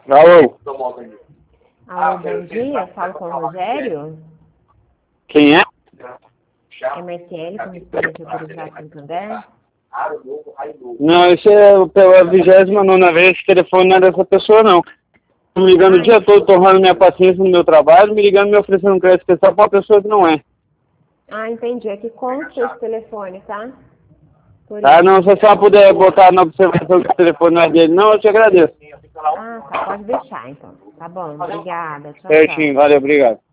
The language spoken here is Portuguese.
Alô? Alô, bom dia. Falo com o Rogério. Quem é? MSL, Comissário de Autoridade Santander. Não, isso é pela 29ª vez que o telefone não é dessa pessoa, não. Tô me ligando o dia todo, torrando minha paciência no meu trabalho, me ligando, me oferecendo um crédito especial pra uma pessoa que não é. Ah, entendi. É que consta esse telefone, tá? Por Ah, isso. não, se a senhora puder botar na observação que o telefone não é dele, não, eu te agradeço. Ah, tá. Pode deixar, então. Tá bom. Obrigada. Tchau, tchau. Certinho, valeu, obrigado.